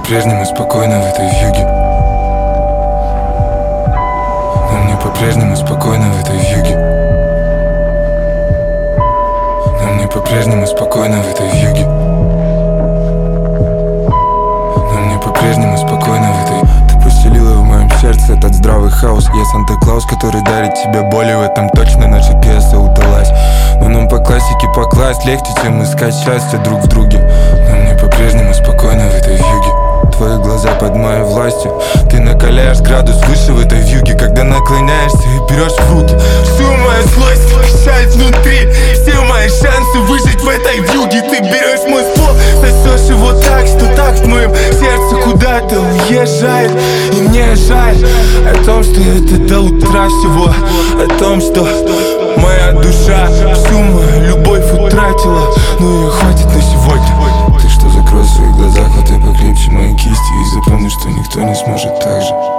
по-прежнему спокойно в этой вьюге. Но мне по-прежнему спокойно в этой вьюге. Но мне по-прежнему спокойно в этой вьюге. Но мне по-прежнему спокойно в этой. Ты поселила в моем сердце этот здравый хаос. Я Санта-Клаус, который дарит тебе боли. В этом точно наша пьеса удалась. Но нам по классике покласть легче, чем искать счастье друг в друге. Но мне по-прежнему спокойно в этой вьюге. Твои глаза под моей властью. Ты накаляешь градус выше в этой вьюге, когда наклоняешься и берешь в руки всю мою злость, вещать внутри. Все мои шансы выжить в этой вьюге. Ты берешь мой ствол, сосешь его так, что такт моим сердце куда-то уезжает. И мне жаль о том, что это до утра всего. О том, что моя душа всю мою любовь утратила. Ну и хватит на сегодня. Ты что, закрой свои глаза, хватай покрепче мои кисти и запомни, что никто не сможет так же.